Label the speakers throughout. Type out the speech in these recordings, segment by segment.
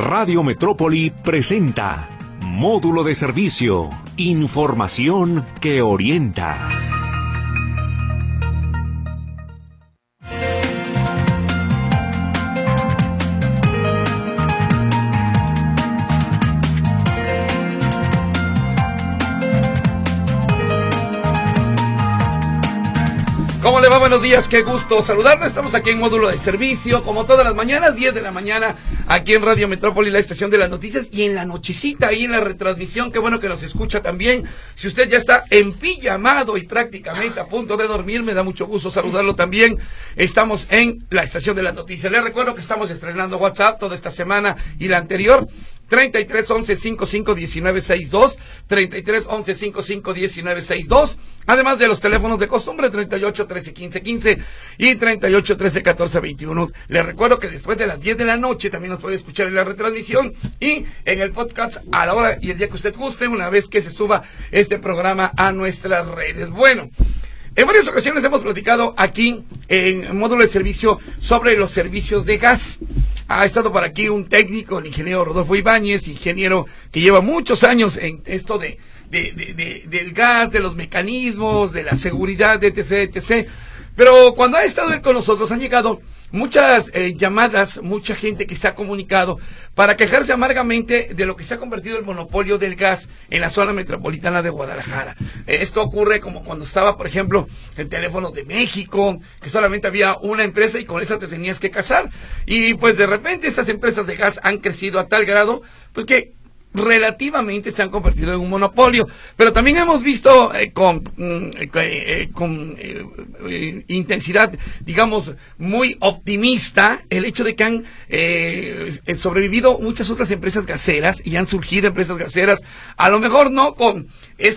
Speaker 1: Radio Metrópoli presenta Módulo de Servicio, información que orienta.
Speaker 2: ¿Cómo le va? Buenos días, qué gusto saludarlo. Estamos aquí en Módulo de Servicio, como todas las mañanas, 10 de la mañana, aquí en Radio Metrópoli, la estación de las noticias, y en la nochecita, ahí en la retransmisión, qué bueno que nos escucha también. Si usted ya está empijamado y prácticamente a punto de dormir, me da mucho gusto saludarlo también. Estamos en la estación de las noticias. Les recuerdo que estamos estrenando WhatsApp toda esta semana y la anterior. 33 11 55 19 62, 33 11 55 19 62, además de los teléfonos de costumbre 38 13 15 15 y 38 13 14 21. Les recuerdo que después de las 10 de la noche también nos puede escuchar en la retransmisión y en el podcast a la hora y el día que usted guste, una vez que se suba este programa a nuestras redes. Bueno, en varias ocasiones hemos platicado aquí en Módulo de Servicio sobre los servicios de gas. Ha estado por aquí un técnico, el ingeniero Rodolfo Ibáñez, ingeniero que lleva muchos años en esto del gas, de los mecanismos, de la seguridad, etc, etc. Pero cuando ha estado él con nosotros han llegado muchas llamadas, mucha gente que se ha comunicado para quejarse amargamente de lo que se ha convertido el monopolio del gas en la zona metropolitana de Guadalajara. Esto ocurre como cuando estaba, por ejemplo, el teléfono de México, que solamente había una empresa y con esa te tenías que casar. Y pues de repente estas empresas de gas han crecido a tal grado, pues que relativamente se han convertido en un monopolio, pero también hemos visto con intensidad, digamos, muy optimista el hecho de que han sobrevivido muchas otras empresas gaseras y han surgido empresas gaseras, a lo mejor no con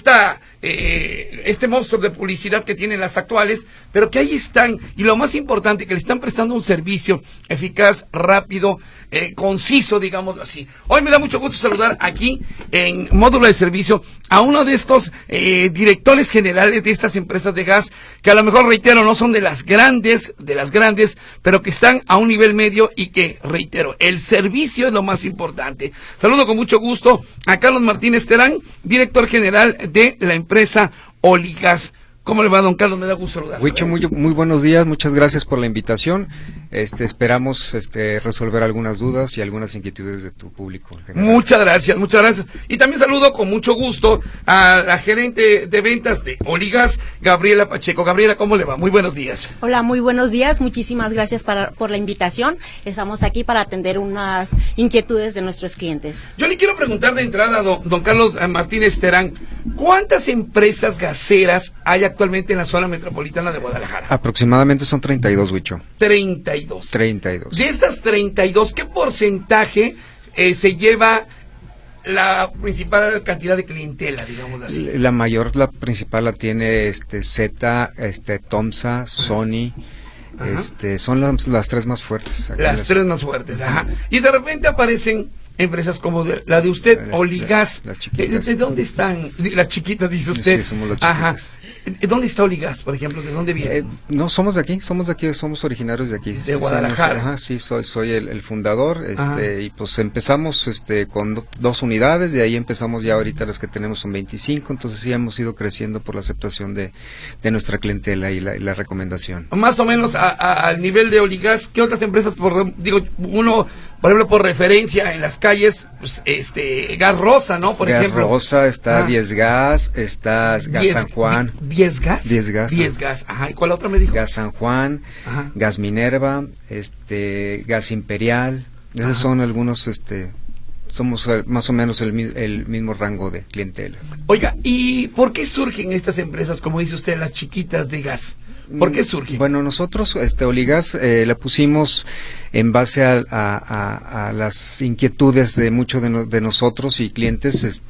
Speaker 2: este monstruo de publicidad que tienen las actuales, pero que ahí están, y lo más importante, que le están prestando un servicio eficaz, rápido, conciso, digámoslo así. Hoy me da mucho gusto saludar aquí en Módulo de Servicio a uno de estos directores generales de estas empresas de gas, que a lo mejor, reitero, no son de las grandes, pero que están a un nivel medio y que, reitero, el servicio es lo más importante. Saludo con mucho gusto a Carlos Martínez Terán, director general de la empresa Oligas. ¿Cómo le va, don Carlos? Me da gusto saludarlo.
Speaker 3: Huicho, muy buenos días, muchas gracias por la invitación. Esperamos resolver algunas dudas y algunas inquietudes de tu público.
Speaker 2: Muchas gracias. Y también saludo con mucho gusto a la gerente de ventas de Oligas, Gabriela Pacheco. Gabriela, ¿cómo le va? Muy buenos días.
Speaker 4: Hola, muy buenos días. Muchísimas gracias por la invitación. Estamos aquí para atender unas inquietudes de nuestros clientes.
Speaker 2: Yo le quiero preguntar de entrada, don Carlos Martínez Terán, ¿cuántas empresas gaseras hay actualmente en la zona metropolitana de Guadalajara?
Speaker 3: Aproximadamente son 32, Huicho.
Speaker 2: 32. De estas 32, ¿qué porcentaje se lleva la principal cantidad de clientela, digámoslo así?
Speaker 3: La principal la tiene Z, Tomsa, Sony. Son las tres más fuertes.
Speaker 2: Las tres más fuertes, ajá. Y de repente aparecen empresas como la de usted, Oligas.
Speaker 3: Las chiquitas.
Speaker 2: ¿De dónde están? Las chiquitas, dice usted.
Speaker 3: Sí, somos las chiquitas.
Speaker 2: Ajá. ¿Dónde está Oligas, por ejemplo? ¿De dónde viene?
Speaker 3: No, somos de aquí, somos originarios de aquí.
Speaker 2: De Guadalajara.
Speaker 3: Sí, soy el fundador, y pues empezamos con 2 unidades, de ahí empezamos ya ahorita las que tenemos son 25, entonces sí hemos ido creciendo por la aceptación de nuestra clientela y la recomendación. Más
Speaker 2: o menos al nivel de Oligas, ¿qué otras empresas, uno, por ejemplo, por referencia en las calles, pues, Gas Rosa, ¿no? Por ejemplo.
Speaker 3: Gas Rosa, está 10 Gas, está Gas San Juan.
Speaker 2: ¿10 Gas?
Speaker 3: 10 Gas.
Speaker 2: 10 Gas, ajá. ¿Y cuál otra me dijo?
Speaker 3: Gas San Juan, ajá. Gas Minerva, Gas Imperial. Esos son algunos, somos más o menos el mismo rango de clientela.
Speaker 2: Oiga, ¿y por qué surgen estas empresas, como dice usted, las chiquitas de gas? ¿Por qué surge?
Speaker 3: Bueno, nosotros, Oligas, la pusimos en base a las inquietudes de muchos de nosotros y clientes,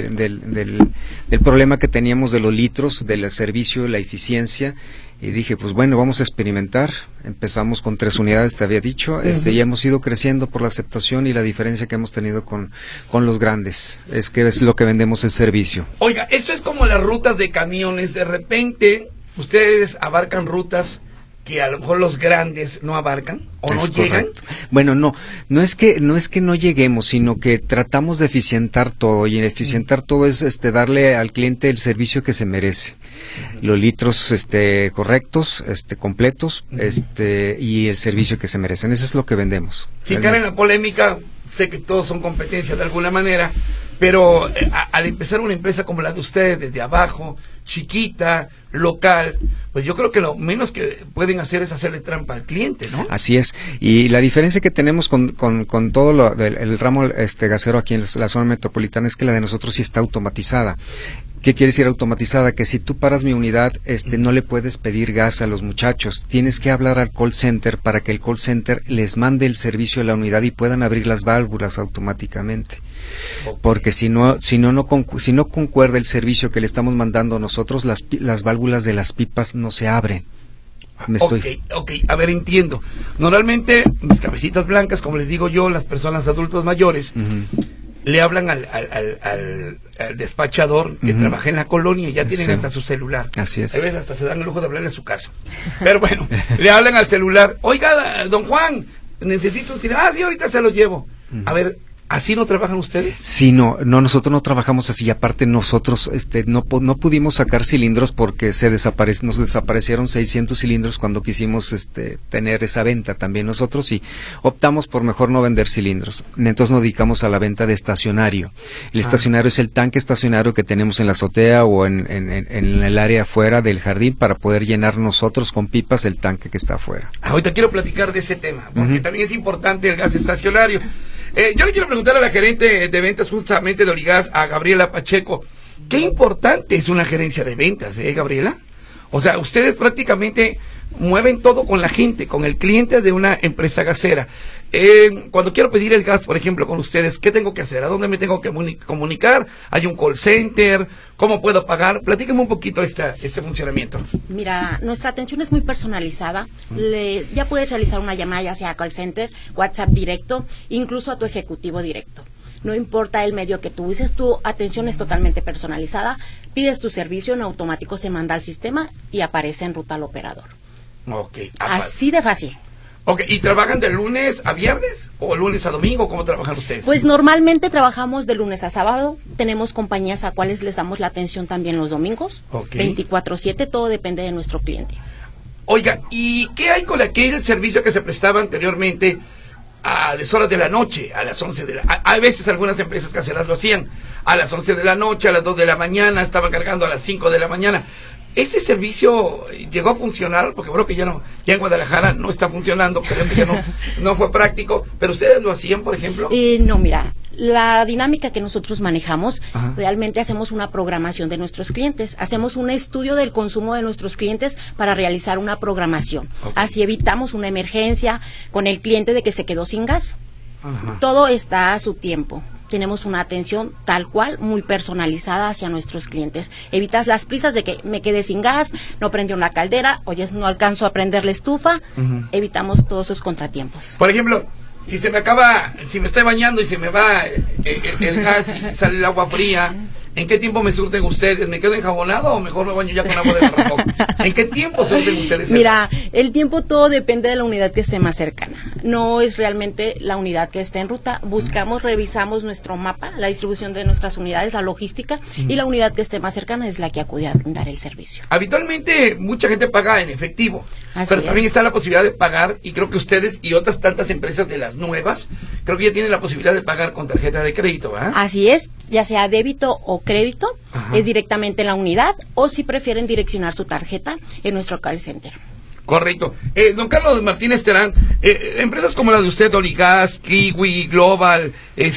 Speaker 3: del problema que teníamos de los litros, del servicio, la eficiencia. Y dije, pues bueno, vamos a experimentar. Empezamos con 3 unidades, te había dicho, y hemos ido creciendo por la aceptación y la diferencia que hemos tenido con los grandes. Es que es lo que vendemos, el servicio.
Speaker 2: Oiga, esto es como las rutas de camiones. De repente, ustedes abarcan rutas que a lo mejor los grandes no abarcan o no llegan.
Speaker 3: Bueno, no es que no lleguemos, sino que tratamos de eficientar todo, y eficientar todo es darle al cliente el servicio que se merece. Los litros correctos, completos, y el servicio que se merecen. Eso es lo que vendemos.
Speaker 2: Sin caer en la polémica, sé que todos son competencias de alguna manera, pero al empezar una empresa como la de ustedes, desde abajo, chiquita, local, pues yo creo que lo menos que pueden hacer es hacerle trampa al cliente, ¿no?
Speaker 3: Así es, y la diferencia que tenemos con todo el ramo gasero aquí en la zona metropolitana es que la de nosotros sí está automatizada. ¿Qué quiere decir automatizada? Que si tú paras mi unidad, no le puedes pedir gas a los muchachos. Tienes que hablar al call center para que el call center les mande el servicio a la unidad y puedan abrir las válvulas automáticamente. Okay. Porque si no concuerda el servicio que le estamos mandando nosotros, las válvulas de las pipas no se abren.
Speaker 2: Ok, a ver, entiendo. Normalmente, mis cabecitas blancas, como les digo yo, las personas adultos mayores, le hablan al despachador que trabaja en la colonia y ya tienen hasta su celular.
Speaker 3: Así es.
Speaker 2: A veces hasta se dan el lujo de hablarle a su casa. Pero bueno, le hablan al celular. Oiga, don Juan, necesito un cine. Sí, ahorita se lo llevo. A ver, ¿así no trabajan ustedes? Sí,
Speaker 3: no, nosotros no trabajamos así. Aparte nosotros no pudimos sacar cilindros porque nos desaparecieron 600 cilindros cuando quisimos tener esa venta también nosotros, y optamos por mejor no vender cilindros. Entonces nos dedicamos a la venta de estacionario. El estacionario es el tanque estacionario que tenemos en la azotea o en el área afuera del jardín para poder llenar nosotros con pipas el tanque que está afuera.
Speaker 2: Ahorita quiero platicar de ese tema, porque también es importante el gas estacionario. Yo le quiero preguntar a la gerente de ventas justamente de Oligas, a Gabriela Pacheco, ¿qué importante es una gerencia de ventas, Gabriela? O sea, ustedes prácticamente mueven todo con la gente, con el cliente de una empresa gasera. Cuando quiero pedir el gas, por ejemplo, con ustedes, ¿qué tengo que hacer? ¿A dónde me tengo que comunicar? ¿Hay un call center? ¿Cómo puedo pagar? Platíqueme un poquito este funcionamiento.
Speaker 4: Mira, nuestra atención es muy personalizada. Ya puedes realizar una llamada ya sea a call center, WhatsApp directo, incluso a tu ejecutivo directo. No importa el medio que tú uses, tu atención es totalmente personalizada. Pides tu servicio, en automático se manda al sistema y aparece en ruta al operador.
Speaker 2: Okay.
Speaker 4: Así de fácil.
Speaker 2: Okay. ¿Y trabajan de lunes a viernes o lunes a domingo? ¿Cómo trabajan ustedes?
Speaker 4: Pues normalmente trabajamos de lunes a sábado. Tenemos compañías a cuales les damos la atención también los domingos. 24/7, todo depende de nuestro cliente.
Speaker 2: Oiga, ¿y qué hay con aquel servicio que se prestaba anteriormente a las horas de la noche, a las 11 de la... Hay veces algunas empresas caseras lo hacían a las 11 de la noche, a las 2 de la mañana, estaban cargando a las 5 de la mañana. ¿Ese servicio llegó a funcionar? Porque creo que ya en Guadalajara no está funcionando, creo que ya no fue práctico, pero ¿ustedes lo hacían, por ejemplo?
Speaker 4: No, mira, la dinámica que nosotros manejamos, realmente hacemos una programación de nuestros clientes, hacemos un estudio del consumo de nuestros clientes para realizar una programación. Así evitamos una emergencia con el cliente de que se quedó sin gas. Todo está a su tiempo. Tenemos una atención tal cual, muy personalizada hacia nuestros clientes. Evitas las prisas de que me quedé sin gas, no prendió una caldera, oye, no alcanzo a prender la estufa. Evitamos todos esos contratiempos.
Speaker 2: Por ejemplo, si me estoy bañando y se me va el gas y sale el agua fría, ¿en qué tiempo me surten ustedes? ¿Me quedo enjabonado o mejor me baño ya con agua de garrafón? ¿En qué tiempo surten ustedes?
Speaker 4: Mira, el tiempo todo depende de la unidad que esté más cercana. No es realmente la unidad que esté en ruta. Buscamos, revisamos nuestro mapa, la distribución de nuestras unidades, la logística, y la unidad que esté más cercana es la que acude a brindar el servicio.
Speaker 2: Habitualmente mucha gente paga en efectivo, pero también está la posibilidad de pagar, y creo que ustedes y otras tantas empresas de las nuevas, creo que ya tienen la posibilidad de pagar con tarjeta de crédito, ¿verdad?
Speaker 4: Así es, ya sea débito o crédito, es directamente en la unidad, o si prefieren direccionar su tarjeta en nuestro call center.
Speaker 2: Correcto. Don Carlos Martínez Terán, empresas como la de usted, Oligas, Kiwi, Global,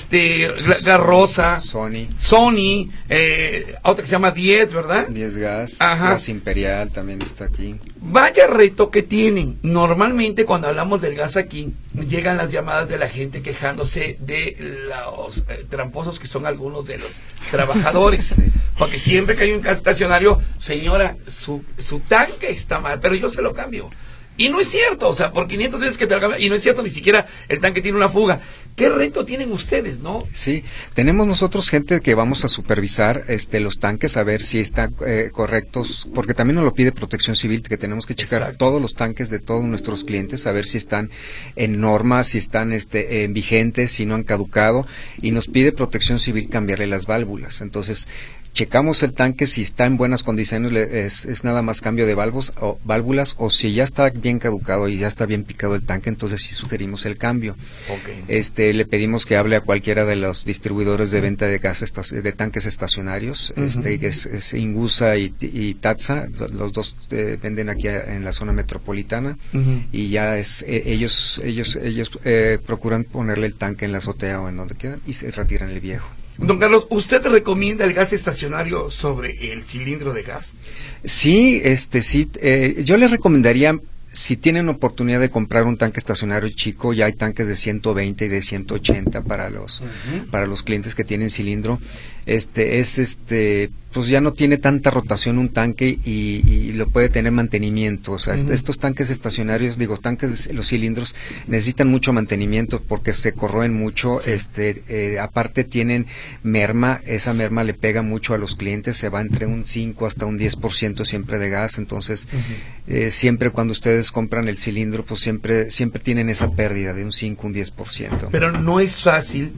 Speaker 2: Garrosa, Sony, otra que se llama 10, ¿verdad?
Speaker 3: 10 Gas, Gas Imperial también está aquí.
Speaker 2: Vaya reto que tienen. Normalmente cuando hablamos del gas aquí, llegan las llamadas de la gente quejándose de los tramposos que son algunos de los trabajadores. Porque siempre que hay un gas estacionario, señora, su tanque está mal, pero yo se lo cambio. Y no es cierto, o sea, por 500 veces que te alcanza, y no es cierto, ni siquiera el tanque tiene una fuga. ¿Qué reto tienen ustedes, no?
Speaker 3: Sí, tenemos nosotros gente que vamos a supervisar los tanques, a ver si están correctos, porque también nos lo pide Protección Civil, que tenemos que checar
Speaker 2: Exacto.
Speaker 3: todos los tanques de todos nuestros clientes, a ver si están en normas, si están vigentes, si no han caducado, y nos pide Protección Civil cambiarle las válvulas. Entonces, checamos el tanque, si está en buenas condiciones, es nada más cambio de válvulas, o si ya está bien caducado y ya está bien picado el tanque, entonces sí sugerimos el cambio.
Speaker 2: Okay.
Speaker 3: Le pedimos que hable a cualquiera de los distribuidores de venta de gas de tanques estacionarios, que es Ingusa y Tatsa, los dos venden aquí en la zona metropolitana, y ya ellos procuran ponerle el tanque en la azotea o en donde quieran y se retiran el viejo.
Speaker 2: Don Carlos, ¿usted recomienda el gas estacionario sobre el cilindro de gas?
Speaker 3: Sí, sí, yo les recomendaría, si tienen oportunidad de comprar un tanque estacionario chico, ya hay tanques de 120 y de 180 para los clientes que tienen cilindro. Pues ya no tiene tanta rotación un tanque y lo puede tener mantenimiento. O sea, estos tanques estacionarios, los cilindros necesitan mucho mantenimiento porque se corroen mucho. Aparte tienen merma, esa merma le pega mucho a los clientes, se va entre un 5 hasta un 10% siempre de gas. Entonces, siempre cuando ustedes compran el cilindro, pues siempre tienen esa pérdida de un 5, un 10%.
Speaker 2: Pero no es fácil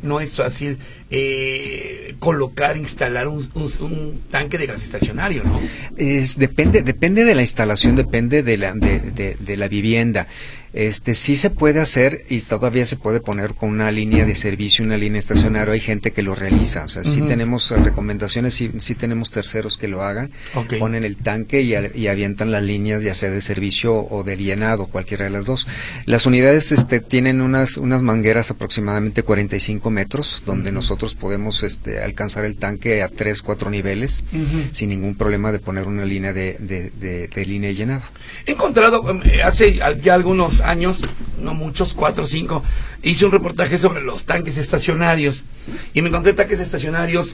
Speaker 2: instalar un tanque de gas estacionario, ¿no?
Speaker 3: Depende de la instalación, depende de la vivienda. Sí se puede hacer y todavía se puede poner con una línea de servicio, una línea estacionaria. Hay gente que lo realiza, o sea, sí tenemos recomendaciones, sí tenemos terceros que lo hagan, ponen el tanque y avientan las líneas, ya sea de servicio o de llenado, cualquiera de las dos. Las unidades tienen unas mangueras aproximadamente 45 metros, donde nosotros podemos alcanzar el tanque a 3, 4 niveles, sin ningún problema de poner una línea de línea de llenado.
Speaker 2: He encontrado, hace ya algunos años, no muchos, 4 o 5, hice un reportaje sobre los tanques estacionarios y me encontré tanques estacionarios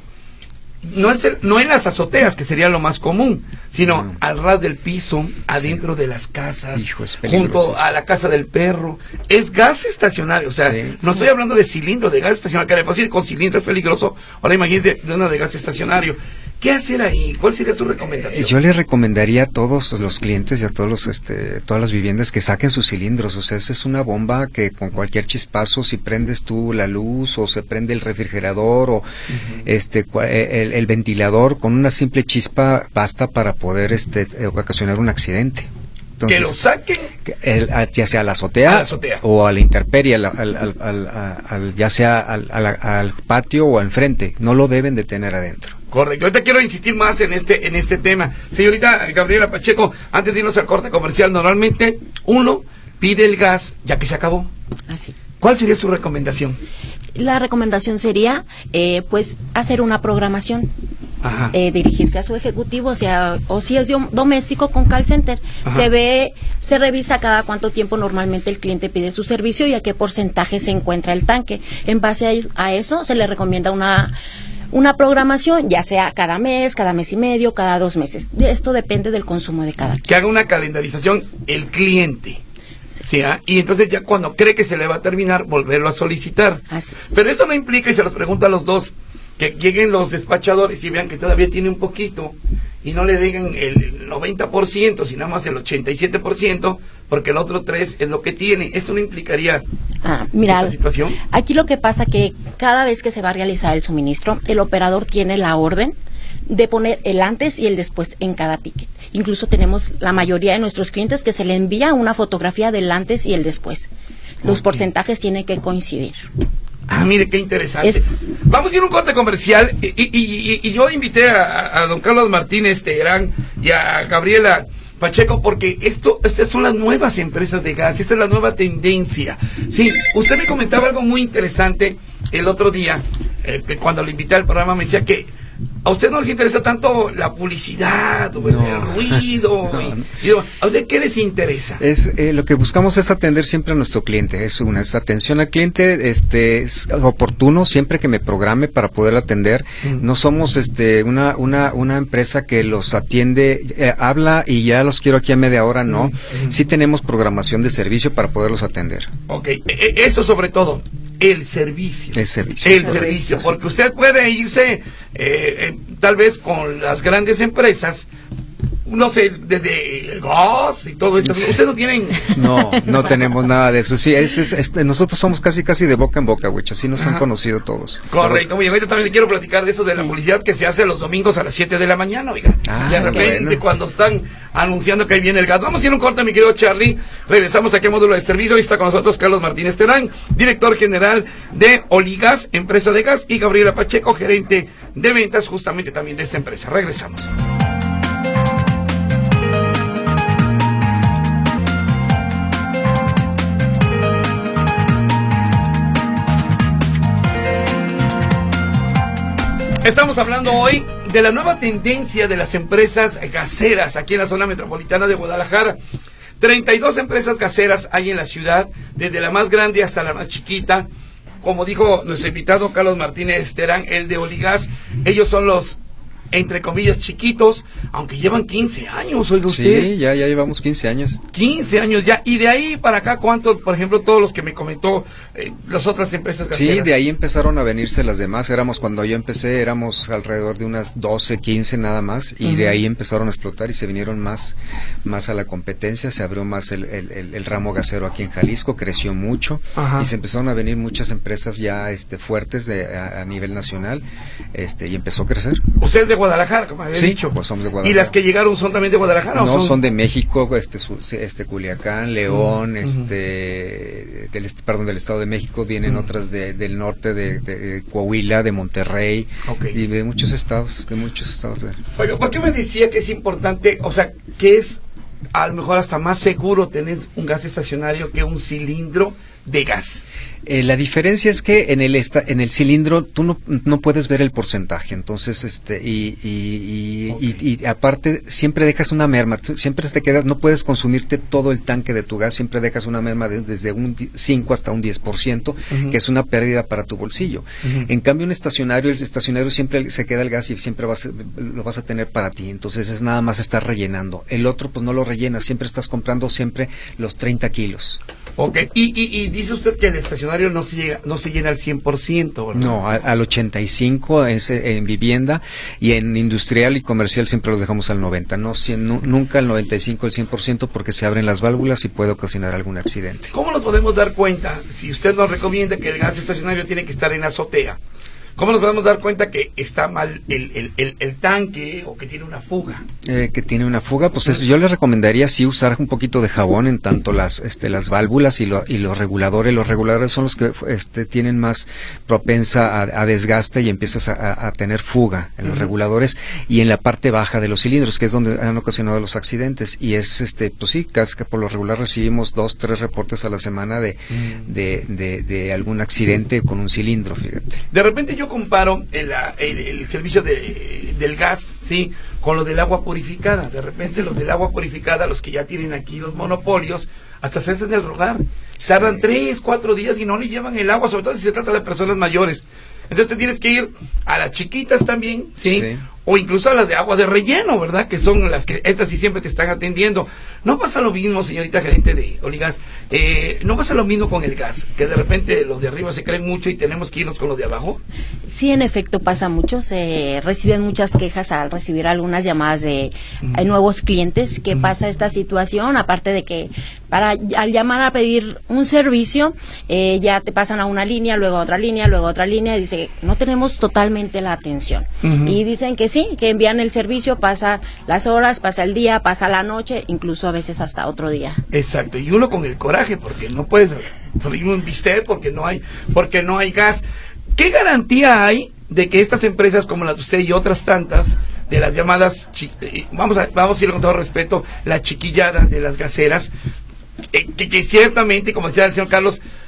Speaker 2: no en las azoteas, que sería lo más común, sino al ras del piso, adentro de las casas, junto a la casa del perro. Es gas estacionario, o sea, no estoy hablando de cilindro, de gas estacionario, que después con cilindro es peligroso. Ahora imagínate de una de gas estacionario. ¿Qué hacer ahí? ¿Cuál sería su recomendación?
Speaker 3: Yo les recomendaría a todos los clientes y a todas las viviendas que saquen sus cilindros. O sea, esa es una bomba que con cualquier chispazo, si prendes tú la luz o se prende el refrigerador o el ventilador, con una simple chispa basta para poder ocasionar un accidente. Entonces,
Speaker 2: que lo saquen
Speaker 3: ya sea a la azotea o a la intemperie, ya sea al patio o al frente. No lo deben de tener adentro.
Speaker 2: Correcto. Ahorita quiero insistir más en este tema. Señorita Gabriela Pacheco, antes de irnos al corte comercial, normalmente uno pide el gas ya que se acabó.
Speaker 4: Así.
Speaker 2: ¿Cuál sería su recomendación?
Speaker 4: La recomendación sería, pues, hacer una programación.
Speaker 2: Ajá.
Speaker 4: Dirigirse a su ejecutivo, o si es doméstico, con call center.
Speaker 2: Ajá.
Speaker 4: Se revisa cada cuánto tiempo normalmente el cliente pide su servicio y a qué porcentaje se encuentra el tanque. En base a eso se le recomienda una programación, ya sea cada mes y medio, cada 2 meses. Esto depende del consumo de cada cliente.
Speaker 2: Que haga una calendarización el cliente. Sí, y entonces ya cuando cree que se le va a terminar, volverlo a solicitar.
Speaker 4: Así es.
Speaker 2: Pero eso no implica, y se los pregunto a los dos, que lleguen los despachadores y vean que todavía tiene un poquito y no le digan el 90%, sino nada más el 87%, porque el otro 3% es lo que tiene. ¿Esto no implicaría esta situación?
Speaker 4: Aquí lo que pasa que cada vez que se va a realizar el suministro, el operador tiene la orden de poner el antes y el después en cada ticket. Incluso tenemos la mayoría de nuestros clientes que se le envía una fotografía del antes y el después. Los porcentajes tienen que coincidir.
Speaker 2: Mire, qué interesante. Vamos a ir a un corte comercial y yo invité a don Carlos Martínez Teherán y a Gabriela Pacheco porque estas son las nuevas empresas de gas, esta es la nueva tendencia. Sí, usted me comentaba algo muy interesante el otro día, que cuando lo invité al programa me decía que ¿A usted no les interesa tanto la publicidad o el ruido? ¿A usted qué les interesa?
Speaker 3: Lo que buscamos es atender siempre a nuestro cliente. Es atención al cliente, es oportuno siempre que me programe para poder atender. No somos una empresa que los atiende, habla y ya los quiero aquí a media hora, no. Sí tenemos programación de servicio para poderlos atender.
Speaker 2: Ok, eso sobre todo. El servicio, porque usted puede irse tal vez con las grandes empresas, no sé, desde gas y todo esto. ¿Ustedes no tienen?
Speaker 3: No tenemos nada de eso. Sí, nosotros somos casi de boca en boca, güey. Así nos han conocido todos.
Speaker 2: Correcto. Muy bien, ahorita también le quiero platicar de eso de la publicidad que se hace los domingos a las 7 de la mañana, oiga. De repente, cuando están anunciando que ahí viene el gas. Vamos a ir a un corte, mi querido Charlie. Regresamos aquí a Módulo de Servicio. Ahí está con nosotros Carlos Martínez Terán, director general de Oligas, empresa de gas, y Gabriela Pacheco, gerente de ventas justamente también de esta empresa. Regresamos. Estamos hablando hoy de la nueva tendencia de las empresas gaseras aquí en la zona metropolitana de Guadalajara. 32 empresas gaseras hay en la ciudad, desde la más grande hasta la más chiquita. Como dijo nuestro invitado Carlos Martínez Terán, el de Oligas, ellos son los, entre comillas, chiquitos, aunque llevan 15 años, oiga usted.
Speaker 3: Sí, ya llevamos 15 años.
Speaker 2: 15 años ya, y de ahí para acá, ¿cuántos, por ejemplo, todos los que me comentó, las otras empresas gaseras?
Speaker 3: Sí, de ahí empezaron a venirse las demás, cuando yo empecé, éramos alrededor de unas 12, 15 nada más, y de ahí empezaron a explotar y se vinieron más a la competencia, se abrió más el ramo gasero aquí en Jalisco, creció mucho, y se empezaron a venir muchas empresas ya fuertes a nivel nacional, y empezó a crecer.
Speaker 2: ¿Usted es de Guadalajara, como había dicho?
Speaker 3: Pues somos de Guadalajara.
Speaker 2: ¿Y las que llegaron son también de Guadalajara?
Speaker 3: No, son de México, Culiacán, León, del Estado de México, vienen otras del norte, de Coahuila, de Monterrey, y de muchos estados.
Speaker 2: Oiga, ¿por qué me decía que es importante, o sea, que es a lo mejor hasta más seguro tener un gas estacionario que un cilindro de gas?
Speaker 3: La diferencia es que en el cilindro tú no puedes ver el porcentaje, entonces y aparte siempre dejas una merma, siempre te quedas, no puedes consumirte todo el tanque de tu gas, siempre dejas una merma desde un 5 hasta un 10%, que es una pérdida para tu bolsillo. En cambio el estacionario siempre se queda el gas y siempre lo vas a tener para ti, entonces es nada más estar rellenando. El otro pues no lo rellenas, siempre estás comprando siempre los 30 kilos.
Speaker 2: Ok, y dice usted que el estacionario no se llena al 100%, ¿verdad?
Speaker 3: No, al 85% en vivienda, y en industrial y comercial siempre los dejamos al 90%, nunca al 95%, al 100%, porque se abren las válvulas y puede ocasionar algún accidente.
Speaker 2: ¿Cómo nos podemos dar cuenta, si usted nos recomienda que el gas estacionario tiene que estar en azotea? ¿Cómo nos podemos dar cuenta que está mal el tanque o que tiene una fuga?
Speaker 3: Que tiene una fuga, pues yo les recomendaría sí usar un poquito de jabón en tanto las válvulas y los reguladores. Los reguladores son los que tienen más propensa a desgaste y empiezas a tener fuga en los reguladores y en la parte baja de los cilindros, que es donde han ocasionado los accidentes. Y es pues sí, casi que por lo regular recibimos 2-3 reportes a la semana de algún accidente con un cilindro, fíjate.
Speaker 2: De repente yo comparo el servicio del gas, sí, con lo del agua purificada. De repente los del agua purificada, los que ya tienen aquí los monopolios, hasta se hacen el rogar. Tardan 3-4 días y no le llevan el agua, sobre todo si se trata de personas mayores. Entonces te tienes que ir a las chiquitas también, ¿sí? O incluso a las de agua de relleno, ¿verdad? Que son las que, estas sí siempre te están atendiendo. No pasa lo mismo, señorita gerente de Oligas, no pasa lo mismo con el gas, que de repente los de arriba se creen mucho y tenemos que irnos con los de abajo.
Speaker 4: Sí, en efecto pasa mucho, se reciben muchas quejas al recibir algunas llamadas de nuevos clientes que pasa esta situación, aparte de que al llamar a pedir un servicio, ya te pasan a una línea, luego a otra línea, luego a otra línea, y dice, no tenemos totalmente la atención. Y dicen que sí, que envían el servicio, pasa las horas, pasa el día, pasa la noche, incluso a veces hasta otro día.
Speaker 2: Exacto, y uno con el coraje, porque no puedes freír un bistec porque no hay gas. ¿Qué garantía hay de que estas empresas como las de usted y otras tantas, de las llamadas, vamos a ir con todo respeto, la chiquillada de las gaseras, que ciertamente, como decía el señor Carlos,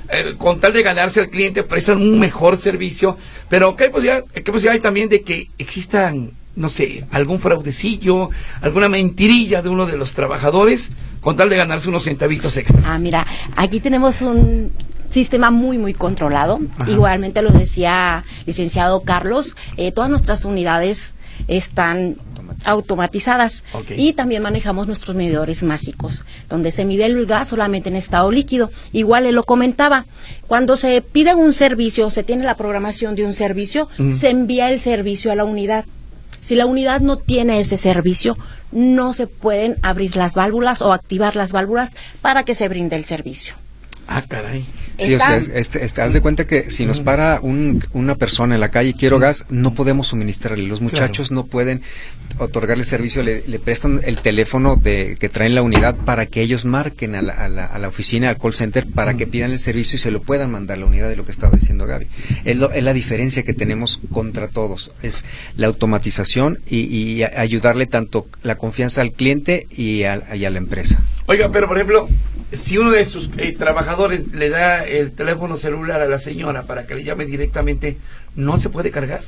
Speaker 2: con tal de ganarse al cliente, prestan un mejor servicio, pero ¿qué posibilidad hay también de que existan, no sé, algún fraudecillo, alguna mentirilla de uno de los trabajadores con tal de ganarse unos centavitos extra?
Speaker 4: Mira, aquí tenemos un sistema muy controlado. Ajá. Igualmente lo decía licenciado Carlos, todas nuestras unidades están automatizadas. Okay. Y también manejamos nuestros medidores másicos, donde se mide el gas solamente en estado líquido. Igual él lo comentaba, cuando se pide un servicio, se tiene la programación de un servicio, se envía el servicio a la unidad. Si la unidad no tiene ese servicio, no se pueden abrir las válvulas o activar las válvulas para que se brinde el servicio.
Speaker 2: Ah, caray.
Speaker 3: Sí, o sea, haz de cuenta que si nos para una persona en la calle y quiero gas, no podemos suministrarle. Los muchachos no pueden otorgarle servicio, le prestan el teléfono que traen la unidad para que ellos marquen a la oficina, al call center, para que pidan el servicio y se lo puedan mandar a la unidad, de lo que estaba diciendo Gaby. Es la diferencia que tenemos contra todos, es la automatización y ayudarle tanto la confianza al cliente y a la empresa.
Speaker 2: Oiga, pero por ejemplo, si uno de sus trabajadores le da el teléfono celular a la señora para que le llame directamente, ¿no se puede cargar?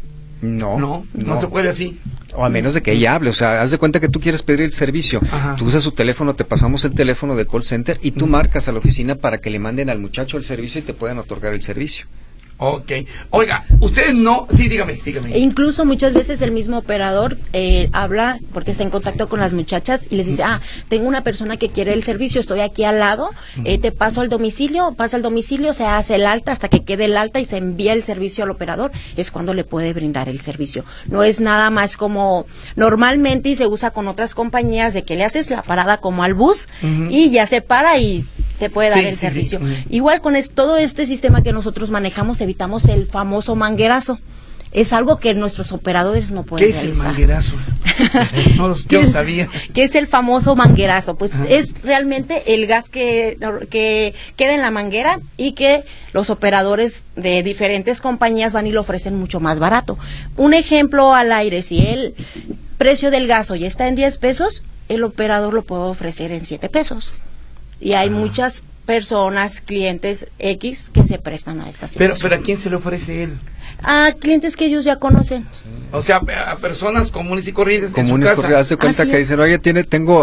Speaker 2: No se puede así.
Speaker 3: O a menos de que ella hable, o sea, haz de cuenta que tú quieres pedir el servicio. Ajá. Tú usas su teléfono, te pasamos el teléfono del call center y tú marcas a la oficina para que le manden al muchacho el servicio y te puedan otorgar el servicio.
Speaker 2: Ok. Oiga, ustedes no... Sí, dígame.
Speaker 4: E incluso muchas veces el mismo operador habla, porque está en contacto con las muchachas, y les dice, tengo una persona que quiere el servicio, estoy aquí al lado, te paso al domicilio, pasa al domicilio, se hace el alta hasta que quede el alta y se envía el servicio al operador, es cuando le puede brindar el servicio. No es nada más como normalmente y se usa con otras compañías, de que le haces la parada como al bus y ya se para y te puede dar el servicio. Igual con todo este sistema que nosotros manejamos, evitamos el famoso manguerazo. Es algo que nuestros operadores no pueden realizar.
Speaker 2: ¿Qué es el manguerazo? Yo no sabía.
Speaker 4: ¿Qué es el famoso manguerazo? Pues es realmente el gas que queda en la manguera y que los operadores de diferentes compañías van y lo ofrecen mucho más barato. Un ejemplo al aire, si el precio del gas hoy está en 10 pesos, el operador lo puede ofrecer en 7 pesos. Y hay muchas personas, clientes X, que se prestan a esta situación.
Speaker 2: Pero ¿a quién se le ofrece él?
Speaker 4: A clientes que ellos ya conocen.
Speaker 2: Sí. O sea, a personas comunes y corrientes
Speaker 3: en su casa. Hace cuenta que dicen, oye, tengo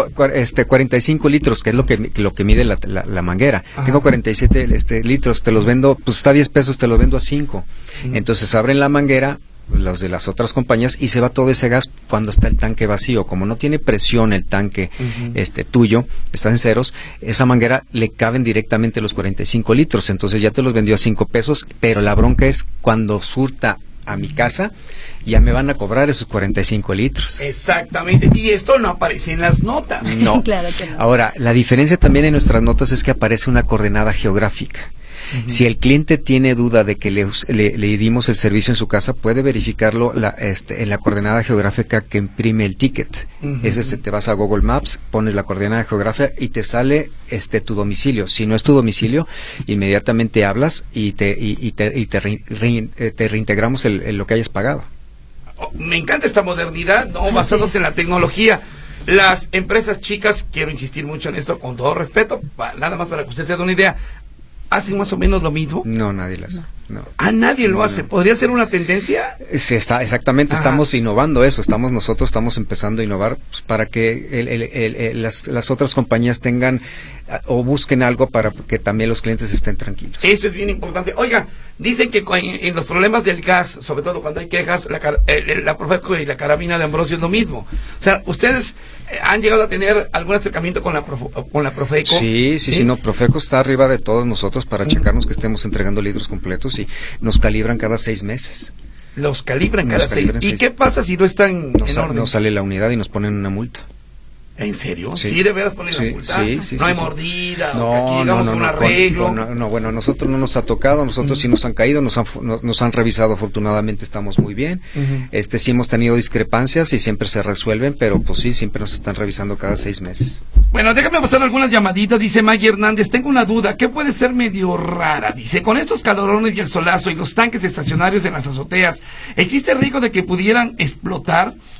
Speaker 3: 45 litros, que es lo que mide la manguera. Ajá. Tengo 47 litros, te los vendo, pues está a 10 pesos, te los vendo a 5. Entonces abren la manguera, los de las otras compañías, y se va todo ese gas cuando está el tanque vacío. Como no tiene presión el tanque tuyo, está en ceros, esa manguera le caben directamente los 45 litros, entonces ya te los vendió a 5 pesos, pero la bronca es cuando surta a mi casa, ya me van a cobrar esos 45 litros.
Speaker 2: Exactamente, y esto no aparece en las notas.
Speaker 3: No. Claro que no. Ahora, la diferencia también en nuestras notas es que aparece una coordenada geográfica. Si el cliente tiene duda de que le dimos el servicio en su casa, puede verificarlo en la coordenada geográfica que imprime el ticket. Te vas a Google Maps, pones la coordenada geográfica y te sale tu domicilio. Si no es tu domicilio, inmediatamente hablas y te reintegramos lo que hayas pagado.
Speaker 2: Me encanta esta modernidad, ¿no? Basados en la tecnología. Las empresas chicas, quiero insistir mucho en esto, con todo respeto, nada más para que usted se dé una idea, ¿hacen más o menos lo mismo?
Speaker 3: No, nadie lo hace. No.
Speaker 2: Nadie lo hace. ¿Podría ser una tendencia?
Speaker 3: Sí, exactamente. Ajá. Estamos innovando eso. Nosotros estamos empezando a innovar para que las otras compañías tengan o busquen algo para que también los clientes estén tranquilos.
Speaker 2: Eso es bien importante. Oiga, dicen que en los problemas del gas, sobre todo cuando hay quejas, la Profeco y la carabina de Ambrosio es lo mismo. O sea, ¿ustedes han llegado a tener algún acercamiento con la Profeco?
Speaker 3: Sí, Profeco está arriba de todos nosotros para checarnos que estemos entregando litros completos y nos calibran cada 6 meses.
Speaker 2: Los calibran cada 6 meses. ¿Y qué pasa si no están en orden?
Speaker 3: Nos sale la unidad y nos ponen una multa.
Speaker 2: ¿En serio? Sí, de veras ponen la multa. No hay mordida,
Speaker 3: no,
Speaker 2: o que aquí llegamos a un arreglo.
Speaker 3: Bueno, nosotros no nos ha tocado, nosotros sí nos han caído, nos han revisado, afortunadamente estamos muy bien. Sí hemos tenido discrepancias y siempre se resuelven, pero pues sí, siempre nos están revisando cada 6 meses.
Speaker 2: Bueno, déjame pasar algunas llamaditas, dice Maggie Hernández, tengo una duda, ¿qué puede ser medio rara? Dice, con estos calorones y el solazo y los tanques estacionarios en las azoteas, ¿existe riesgo de que pudieran explotar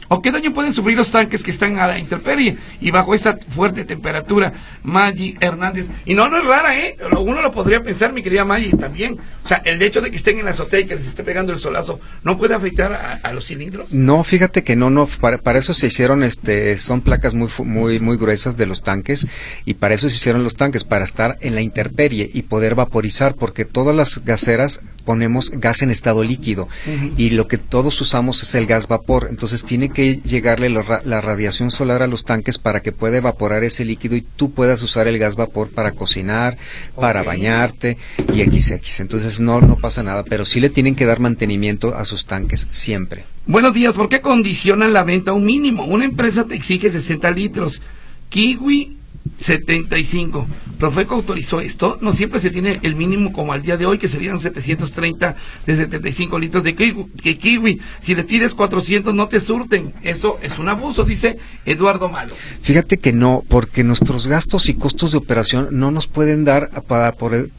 Speaker 2: ¿O qué daño pueden sufrir los tanques que están a la intemperie y bajo esta fuerte temperatura? Maggie Hernández. Y no es rara, uno lo podría pensar, mi querida Maggie, también. O sea, el hecho de que estén en la azotea y que les esté pegando el solazo, ¿no puede afectar a los cilindros?
Speaker 3: No, fíjate que no, para eso se hicieron, son placas muy gruesas de los tanques, y para eso se hicieron los tanques, para estar en la intemperie y poder vaporizar, porque todas las gaseras ponemos gas en estado líquido, y lo que todos usamos es el gas vapor, entonces tiene que llegarle la radiación solar a los tanques para que pueda evaporar ese líquido y tú puedas usar el gas vapor para cocinar, para bañarte y XX. Entonces no pasa nada, pero sí le tienen que dar mantenimiento a sus tanques siempre.
Speaker 2: Buenos días, ¿por qué condicionan la venta a un mínimo? Una empresa te exige 60 litros, Kiwi 75. Profeco autorizó esto, no siempre se tiene el mínimo como al día de hoy, que serían 730 de 75 litros de kiwi. Si le pides 400 no te surten, eso es un abuso, dice Eduardo Malo.
Speaker 3: Fíjate que no, porque nuestros gastos y costos de operación no nos pueden dar para poner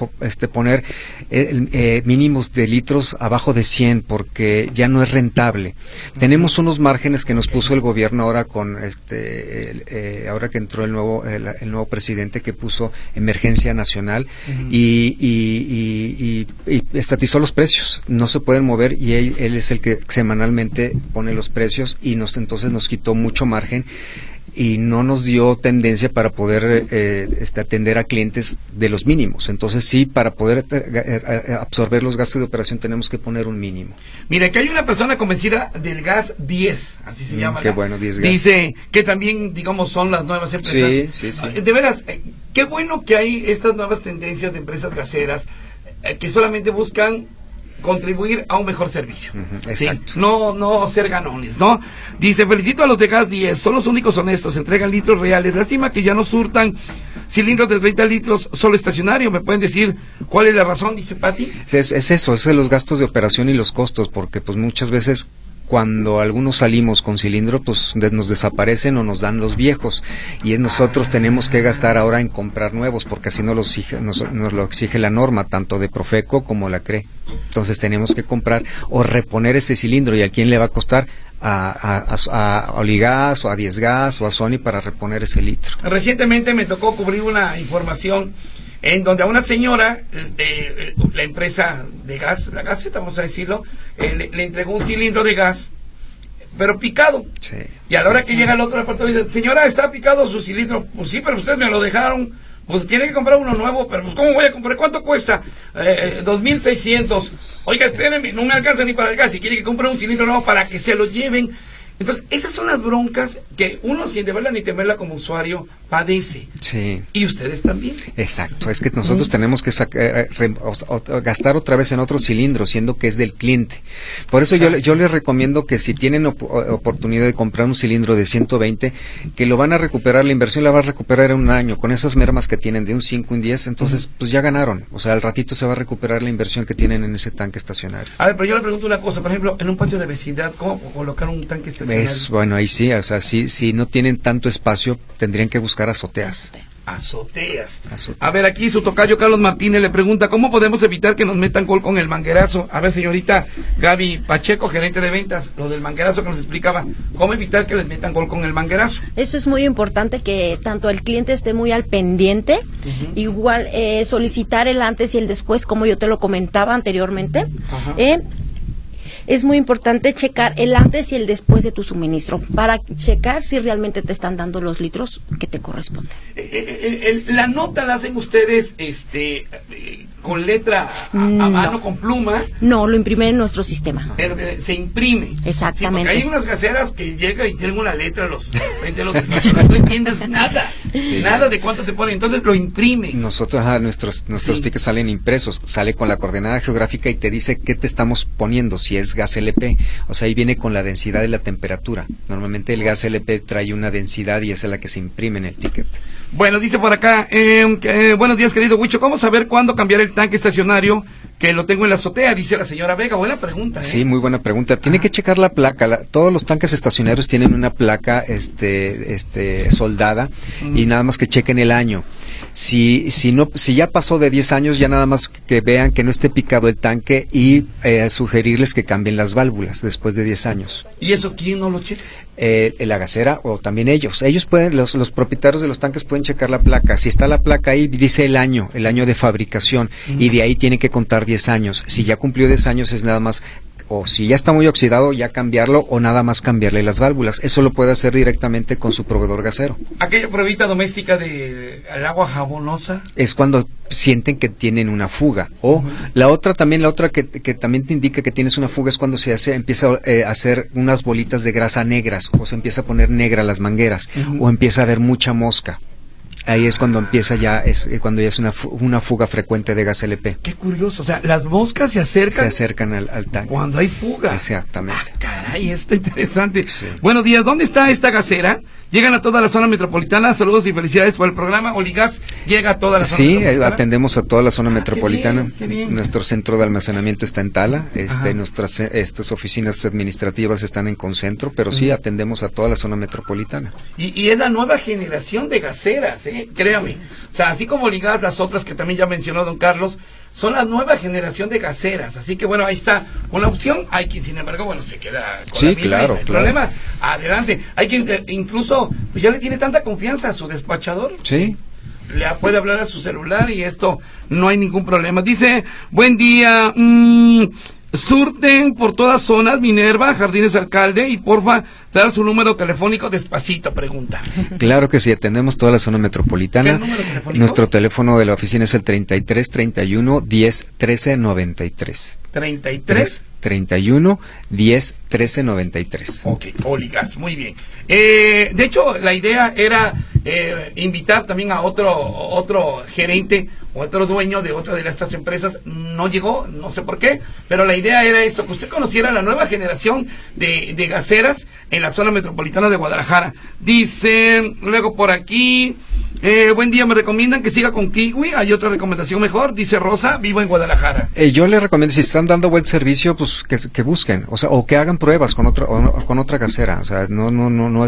Speaker 3: mínimos de litros abajo de 100, porque ya no es rentable. Tenemos unos márgenes que nos puso el gobierno ahora con ahora que entró el nuevo presidente, que puso emergencia nacional, y estatizó los precios, no se pueden mover, y él es el que semanalmente pone los precios, y entonces nos quitó mucho margen y no nos dio tendencia para poder atender a clientes de los mínimos. Entonces sí, para poder absorber los gastos de operación tenemos que poner un mínimo.
Speaker 2: Mira, aquí hay una persona convencida del gas 10, así se llama.
Speaker 3: Qué bueno, 10 gas.
Speaker 2: Dice que también, digamos, son las nuevas empresas. Sí. De veras, qué bueno que hay estas nuevas tendencias de empresas gaseras que solamente buscan contribuir a un mejor servicio.
Speaker 3: Exacto.
Speaker 2: ¿Sí? No ser ganones, ¿no? Dice, felicito a los de Gas 10, son los únicos honestos, entregan litros reales. Lástima que ya no surtan cilindros de 30 litros solo estacionario. ¿Me pueden decir cuál es la razón? Dice Pati.
Speaker 3: Es eso, es los gastos de operación y los costos, porque pues muchas veces cuando algunos salimos con cilindro, pues nos desaparecen o nos dan los viejos, y nosotros tenemos que gastar ahora en comprar nuevos, porque así nos lo exige la norma, tanto de Profeco como la CRE. Entonces tenemos que comprar o reponer ese cilindro, y a quién le va a costar, a Oligas o a 10 Gas o a Sony, para reponer ese litro.
Speaker 2: Recientemente me tocó cubrir una información en donde a una señora, la empresa de gas, la Gaceta, vamos a decirlo, le entregó un cilindro de gas, pero picado. Sí, y a la hora que llega el otro departamento, dice, señora, está picado su cilindro. Pues sí, pero ustedes me lo dejaron. Pues tiene que comprar uno nuevo, pero pues ¿cómo voy a comprar? ¿Cuánto cuesta? 2,600. Oiga, espérenme, no me alcanza ni para el gas. Si quiere que compre un cilindro nuevo para que se lo lleven. Entonces, esas son las broncas que uno, sin deberla ni temerla como usuario, padece.
Speaker 3: Sí.
Speaker 2: Y ustedes también.
Speaker 3: Exacto, es que nosotros tenemos que gastar otra vez en otro cilindro, siendo que es del cliente. Por eso yo les recomiendo que si tienen oportunidad de comprar un cilindro de 120, que lo van a recuperar, la inversión la va a recuperar en un año, con esas mermas que tienen de un 5, un 10, entonces pues ya ganaron. O sea, al ratito se va a recuperar la inversión que tienen en ese tanque estacionario.
Speaker 2: A ver, pero yo le pregunto una cosa, por ejemplo, en un patio de vecindad, ¿cómo colocar un tanque estacionario?
Speaker 3: Bueno, ahí sí, o sea, si no tienen tanto espacio, tendrían que buscar azoteas.
Speaker 2: Azoteas. A ver, aquí su tocayo Carlos Martínez le pregunta, ¿cómo podemos evitar que nos metan gol con el manguerazo? A ver, señorita Gaby Pacheco, gerente de ventas, lo del manguerazo que nos explicaba, ¿cómo evitar que les metan gol con el manguerazo?
Speaker 4: Eso es muy importante, que tanto el cliente esté muy al pendiente, igual solicitar el antes y el después, como yo te lo comentaba anteriormente. Es muy importante checar el antes y el después de tu suministro, para checar si realmente te están dando los litros que te corresponden.
Speaker 2: La nota la hacen ustedes con letra a mano, con pluma.
Speaker 4: No, lo imprimen en nuestro sistema.
Speaker 2: Pero se imprime.
Speaker 4: Exactamente.
Speaker 2: Sí, porque hay unas gaseras que llegan y tienen una letra no entiendes nada. Sí. Nada de cuánto te ponen, entonces lo imprime.
Speaker 3: Nosotros, nuestros tickets salen impresos, sale con la coordenada geográfica y te dice qué te estamos poniendo, si es gas LP, o sea, ahí viene con la densidad y la temperatura. Normalmente el gas LP trae una densidad y esa es la que se imprime en el ticket.
Speaker 2: Bueno, dice por acá, buenos días, querido Huicho, ¿cómo saber cuándo cambiar el tanque estacionario que lo tengo en la azotea? Dice la señora Vega. Buena pregunta, ¿eh?
Speaker 3: Sí, muy buena pregunta. Tiene que checar la placa. Todos los tanques estacionarios tienen una placa soldada, y nada más que chequen el año. Si ya pasó de 10 años, ya nada más que vean que no esté picado el tanque y sugerirles que cambien las válvulas después de 10 años.
Speaker 2: ¿Y eso quién no lo checa?
Speaker 3: La gasera o también ellos pueden, los propietarios de los tanques pueden checar la placa. Si está la placa ahí, dice el año de fabricación, y de ahí tiene que contar 10 años. Si ya cumplió 10 años es nada más, o si ya está muy oxidado, ya cambiarlo, o nada más cambiarle las válvulas. Eso lo puede hacer directamente con su proveedor gasero.
Speaker 2: ¿Aquella pruebita doméstica de el agua jabonosa?
Speaker 3: Es cuando sienten que tienen una fuga. O la otra que también te indica que tienes una fuga es cuando empieza a hacer unas bolitas de grasa negras, o se empieza a poner negra las mangueras, o empieza a haber mucha mosca. Ahí es cuando empieza cuando ya es una fuga frecuente de gas LP.
Speaker 2: Qué curioso, o sea, las moscas se acercan
Speaker 3: al tanque.
Speaker 2: Cuando hay fuga.
Speaker 3: Exactamente.
Speaker 2: Caray, está interesante.
Speaker 3: Sí.
Speaker 2: Buenos días, ¿dónde está esta gasera? Llegan a toda la zona metropolitana. Saludos y felicidades por el programa. Oligas llega a toda la zona metropolitana. Sí,
Speaker 3: atendemos a toda la zona metropolitana.
Speaker 2: Qué bien.
Speaker 3: Nuestro centro de almacenamiento está en Tala. Nuestras oficinas administrativas están en Concentro, pero sí atendemos a toda la zona metropolitana.
Speaker 2: Y es la nueva generación de gaseras, créame. O sea, así como ligadas las otras que también ya mencionó don Carlos, son la nueva generación de gaseras. Así que bueno, ahí está una opción. Hay quien, sin embargo, bueno, se queda con la misma,
Speaker 3: claro,
Speaker 2: no hay problema. Adelante. Hay quien incluso pues ya le tiene tanta confianza a su despachador.
Speaker 3: Sí.
Speaker 2: Le puede hablar a su celular y esto no hay ningún problema. Dice, buen día, surten por todas zonas, Minerva, Jardines Alcalde, y porfa, dar su número telefónico despacito, pregunta.
Speaker 3: Claro que sí, atendemos toda la zona metropolitana.
Speaker 2: ¿Qué número telefónico?
Speaker 3: Nuestro teléfono de la oficina es el 33 31 10 13 93.
Speaker 2: 33
Speaker 3: 31 10 13 93.
Speaker 2: Ok, Oligas, muy bien. De hecho, la idea era invitar también a otro gerente o otro dueño de otra de estas empresas. No llegó, no sé por qué, pero la idea era eso, que usted conociera la nueva generación de gaseras en la zona metropolitana de Guadalajara. Dice, luego por aquí, buen día, me recomiendan que siga con Kiwi. Hay otra recomendación mejor, dice Rosa, vivo en Guadalajara.
Speaker 3: Yo le recomiendo, si están dando buen servicio, pues que busquen, o sea, o que hagan pruebas con otra gasera. O sea, no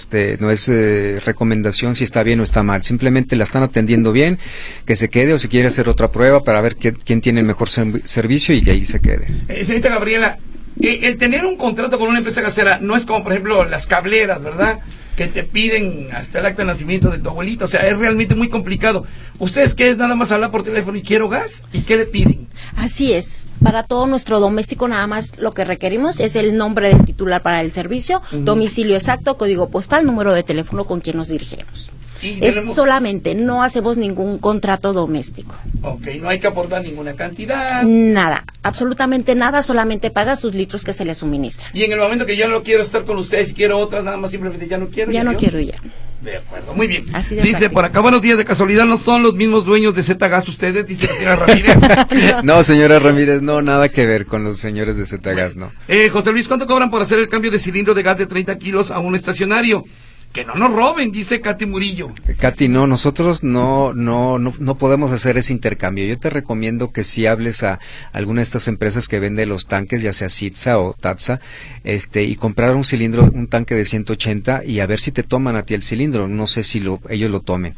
Speaker 3: es recomendación si está bien o está mal, simplemente la están atendiendo bien, que se quede, o si quiere hacer otra prueba para ver quién tiene el mejor servicio y que ahí se quede.
Speaker 2: Señorita Gabriela, el tener un contrato con una empresa gasera no es como, por ejemplo, las cableras, ¿verdad?, que te piden hasta el acta de nacimiento de tu abuelito. O sea, es realmente muy complicado. ¿Ustedes qué es? Nada más hablar por teléfono y quiero gas, ¿y qué le piden?
Speaker 4: Así es. Para todo nuestro doméstico nada más lo que requerimos es el nombre del titular para el servicio, domicilio exacto, código postal, número de teléfono con quien nos dirigiremos. Solamente, no hacemos ningún contrato doméstico.
Speaker 2: Ok, no hay que aportar ninguna cantidad.
Speaker 4: Nada, absolutamente nada, solamente paga sus litros que se le suministran.
Speaker 2: Y en el momento que ya no quiero estar con ustedes y quiero otras, nada más simplemente ya no quiero.
Speaker 4: Ya no quiero ya.
Speaker 2: De acuerdo, muy bien.
Speaker 4: Así de
Speaker 2: dice
Speaker 4: práctico.
Speaker 2: Por acá, buenos días, de casualidad no son los mismos dueños de Z-Gas ustedes, dice la señora Ramírez.
Speaker 3: No, señora Ramírez, no, nada que ver con los señores de Z-Gas, no.
Speaker 2: José Luis, ¿cuánto cobran por hacer el cambio de cilindro de gas de 30 kilos a un estacionario? Que no nos roben, dice Katy Murillo.
Speaker 3: Katy, no, nosotros no podemos hacer ese intercambio. Yo te recomiendo que si hables a alguna de estas empresas que vende los tanques, ya sea Sitsa o Tatsa, y comprar un tanque de 180 y a ver si te toman a ti el cilindro. No sé si ellos lo tomen.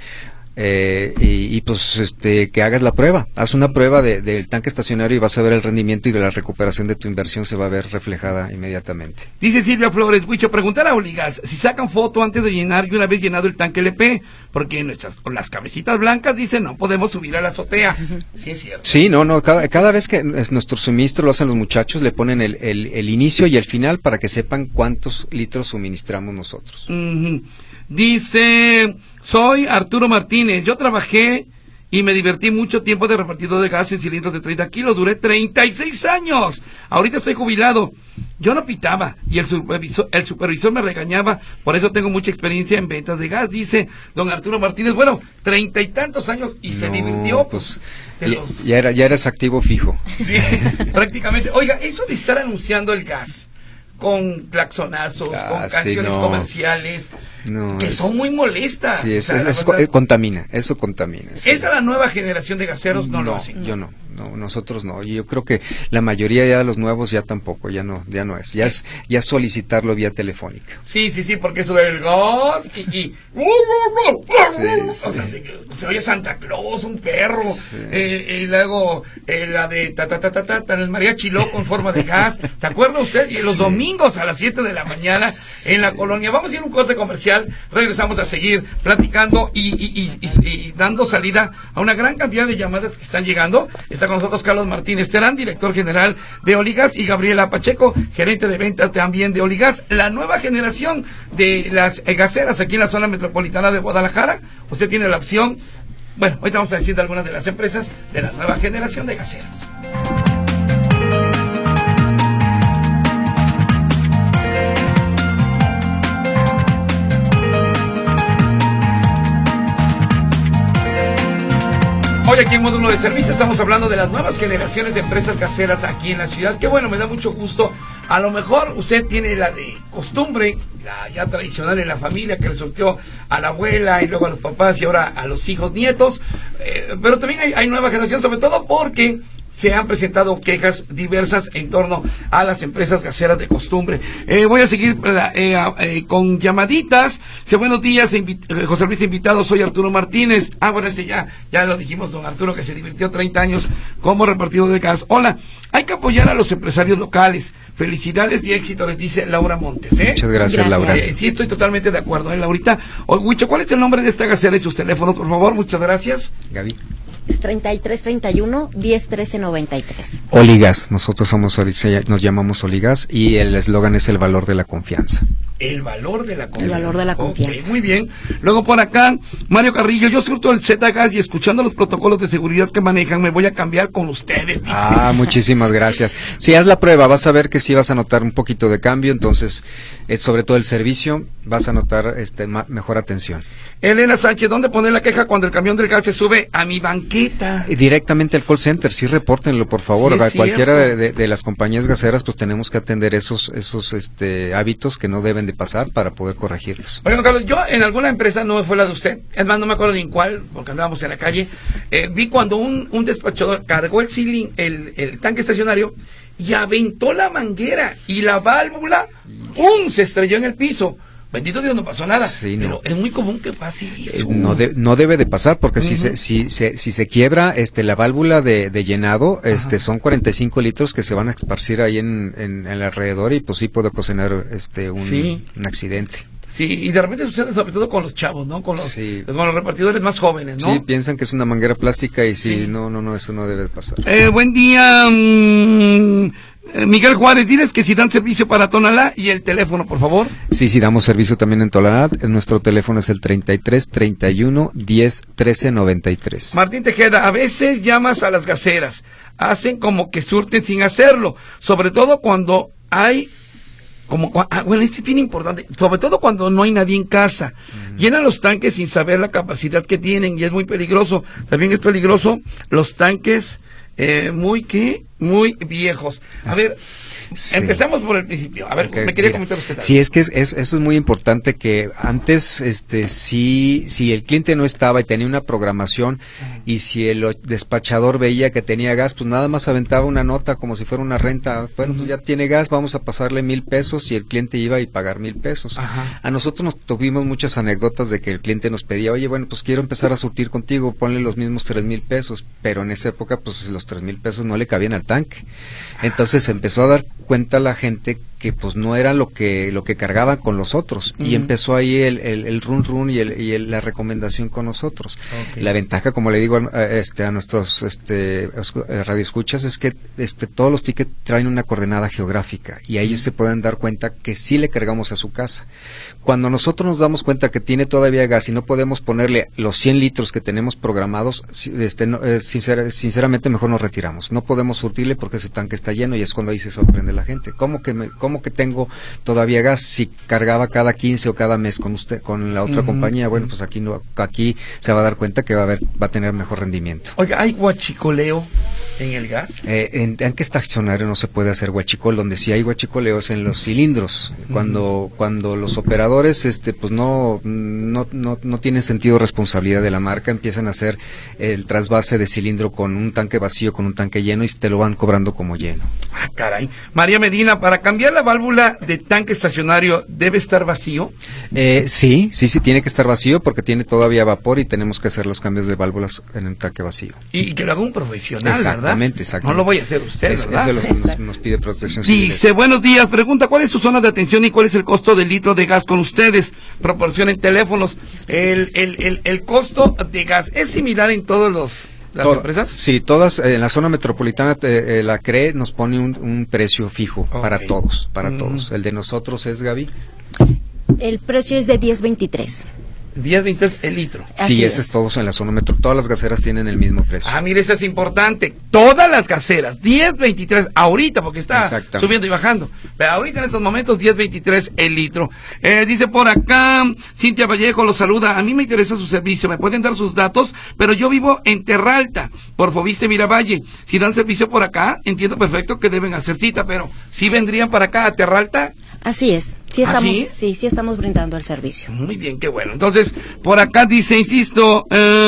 Speaker 3: Pues que hagas la prueba, haz una prueba del tanque estacionario y vas a ver el rendimiento y de la recuperación de tu inversión se va a ver reflejada inmediatamente.
Speaker 2: Dice Silvia Flores, Huicho, preguntar a Oligas si sacan foto antes de llenar y una vez llenado el tanque LP, porque las cabecitas blancas dicen no podemos subir a la azotea. Sí, es cierto.
Speaker 3: Sí, cada vez que nuestro suministro lo hacen los muchachos, le ponen el inicio y el final para que sepan cuántos litros suministramos nosotros.
Speaker 2: Dice, soy Arturo Martínez, yo trabajé y me divertí mucho tiempo de repartidor de gas en cilindros de 30 kilos, duré 36 años, ahorita estoy jubilado, yo no pitaba y el supervisor me regañaba, por eso tengo mucha experiencia en ventas de gas, dice don Arturo Martínez. Bueno, 30 y tantos años y se divirtió, pues
Speaker 3: ya eres activo fijo.
Speaker 2: Sí, prácticamente. Oiga, eso de estar anunciando el gas con claxonazos, con canciones comerciales, son muy molestas.
Speaker 3: Sí, contamina, eso contamina.
Speaker 2: Sí. Esa la nueva generación de gaseros no lo hacen.
Speaker 3: Yo no. No, nosotros no. Yo creo que la mayoría ya de los nuevos ya tampoco, ya no es. Ya es solicitarlo vía telefónica.
Speaker 2: Sí, porque sube el gas y
Speaker 3: Sí.
Speaker 2: o sea, se oye Santa Claus, un perro,
Speaker 3: Sí.
Speaker 2: Y luego la de el mariachi loco en forma de gas. ¿Se acuerda usted? Y los domingos a las 7 de la mañana en la colonia. Vamos a ir a un corte comercial, regresamos a seguir platicando y dando salida a una gran cantidad de llamadas que están llegando. Está con nosotros Carlos Martínez Terán, director general de Oligas, y Gabriela Pacheco, gerente de ventas también de Oligas, la nueva generación de las gaseras aquí en la zona metropolitana de Guadalajara. Usted tiene la opción. Bueno, ahorita vamos a decir de algunas de las empresas de la nueva generación de gaseras. Hoy aquí en Módulo de Servicio estamos hablando de las nuevas generaciones de empresas gaseras aquí en la ciudad. Que bueno, me da mucho gusto. A lo mejor usted tiene la de costumbre, la ya tradicional en la familia, que le surtió a la abuela y luego a los papás y ahora a los hijos, nietos. Pero también hay nueva generación, sobre todo porque se han presentado quejas diversas en torno a las empresas gaseras de costumbre. Voy a seguir con llamaditas. Buenos días, José Luis invitado, soy Arturo Martínez. Bueno, ese ya lo dijimos, don Arturo, que se divirtió 30 años como repartidor de gas. Hola, hay que apoyar a los empresarios locales. Felicidades y éxito, les dice Laura Montes.
Speaker 3: Muchas gracias. Laura.
Speaker 2: Sí, estoy totalmente de acuerdo, Laurita. Huicho, ¿cuál es el nombre de esta gasera y sus teléfonos, por favor? Muchas gracias.
Speaker 3: Gaby.
Speaker 4: Es 3331-101393.
Speaker 3: Oligas, nosotros nos llamamos Oligas y el eslogan es el valor de la confianza.
Speaker 2: El valor de la confianza.
Speaker 4: El valor de la confianza.
Speaker 2: Okay, muy bien. Luego por acá, Mario Carrillo, yo surto el Z-Gas y escuchando los protocolos de seguridad que manejan, me voy a cambiar con ustedes. Dice.
Speaker 3: Muchísimas gracias. Si haz la prueba, vas a ver que sí vas a notar un poquito de cambio, entonces, sobre todo el servicio, vas a notar mejor atención.
Speaker 2: Elena Sánchez, ¿dónde poner la queja cuando el camión del gas se sube a mi banqueta?
Speaker 3: Directamente al call center, sí, repórtenlo, por favor.
Speaker 2: Sí,
Speaker 3: cualquiera de las compañías gaseras, pues tenemos que atender esos hábitos que no deben de pasar para poder corregirlos.
Speaker 2: Oigan, Carlos, yo en alguna empresa, no fue la de usted, es más, no me acuerdo ni en cuál, porque andábamos en la calle, vi cuando un despachador cargó el tanque estacionario y aventó la manguera y la válvula, ¡pum!, se estrelló en el piso. Bendito Dios, no pasó nada. Sí, pero es muy común que pase eso.
Speaker 3: No debe de pasar, porque si se quiebra la válvula de llenado, son 45 litros que se van a esparcir ahí en el alrededor y pues sí puede ocasionar un accidente.
Speaker 2: Sí, y de repente sucede sobre todo con los chavos, ¿no? Con los repartidores más jóvenes, ¿no?
Speaker 3: Sí, piensan que es una manguera plástica y no, eso no debe de pasar.
Speaker 2: Buen día, Miguel Juárez, diles que si dan servicio para Tonalá y el teléfono, por favor.
Speaker 3: Sí, damos servicio también en Tonalá. Nuestro teléfono es el 3331-101393.
Speaker 2: Martín Tejeda, a veces llamas a las gaseras, hacen como que surten sin hacerlo, sobre todo cuando hay... este es bien importante, sobre todo cuando no hay nadie en casa. Llenan los tanques sin saber la capacidad que tienen y es muy peligroso. También es peligroso los tanques muy viejos. A ver, empezamos por el principio. A ver, me quería comentar usted algo.
Speaker 3: Sí, es que eso es muy importante, que antes, si el cliente no estaba y tenía una programación, y si el despachador veía que tenía gas, pues nada más aventaba una nota como si fuera una renta. Bueno, pues ya tiene gas, vamos a pasarle 1,000 pesos, y el cliente iba y pagar 1,000 pesos. A nosotros nos tuvimos muchas anécdotas de que el cliente nos pedía, oye, bueno, pues quiero empezar a surtir contigo, ponle los mismos 3,000 pesos, pero en esa época, pues los 3,000 pesos no le cabían al tanque. Entonces empezó a dar cuenta la gente que pues no era lo que cargaban con los otros, y empezó ahí el run y la recomendación con nosotros. La ventaja, como le digo a nuestros radioescuchas, es que todos los tickets traen una coordenada geográfica y ellos se pueden dar cuenta que sí le cargamos a su casa. Cuando nosotros nos damos cuenta que tiene todavía gas y no podemos ponerle los 100 litros que tenemos programados, sinceramente mejor nos retiramos. No podemos surtirle porque ese tanque está lleno, y es cuando ahí se sorprende la gente. ¿Cómo ¿cómo que tengo todavía gas si cargaba cada 15 o cada mes con usted, con la otra compañía? Bueno, pues aquí no, aquí se va a dar cuenta que va a tener mejor rendimiento.
Speaker 2: Oiga, ¿hay huachicoleo en el gas?
Speaker 3: En tanque estacionario no se puede hacer huachicol. Donde sí hay huachicoleo es en los cilindros. Cuando los operadores pues no tienen sentido de responsabilidad de la marca, empiezan a hacer el trasvase de cilindro con un tanque vacío, con un tanque lleno, y te lo van cobrando como lleno.
Speaker 2: Ah, caray. María Medina, para cambiar la válvula de tanque estacionario, ¿debe estar vacío?
Speaker 3: Sí, tiene que estar vacío porque tiene todavía vapor y tenemos que hacer los cambios de válvulas en un tanque vacío.
Speaker 2: Y que lo haga un profesional,
Speaker 3: exactamente,
Speaker 2: ¿verdad?
Speaker 3: Exactamente.
Speaker 2: No lo voy a hacer usted, ¿verdad?
Speaker 3: Eso es lo que nos pide Protección Civil.
Speaker 2: Dice, buenos días, pregunta, ¿cuál es su zona de atención y cuál es el costo del litro de gas con ustedes? Proporcionen teléfonos. El costo de gas es similar en todas las empresas.
Speaker 3: Sí, todas, en la zona metropolitana, la CRE nos pone un precio fijo para todos. El de nosotros es, Gaby.
Speaker 4: El precio es de 10.23.
Speaker 2: 10.23 el litro.
Speaker 3: Sí, ese es todos en la zona metro. Todas las gaseras tienen el mismo precio.
Speaker 2: Ah, mire, eso es importante. Todas las gaseras, 10.23 ahorita, porque está subiendo y bajando. Pero ahorita en estos momentos, 10.23 el litro. Dice por acá, Cintia Vallejo los saluda. A mí me interesa su servicio. Me pueden dar sus datos, pero yo vivo en Terralta, por Fobiste Miravalle. Si dan servicio por acá, entiendo perfecto que deben hacer cita, pero ¿sí vendrían para acá a Terralta?
Speaker 4: Así es, sí estamos brindando el servicio.
Speaker 2: Muy bien, qué bueno. Entonces, por acá dice, insisto,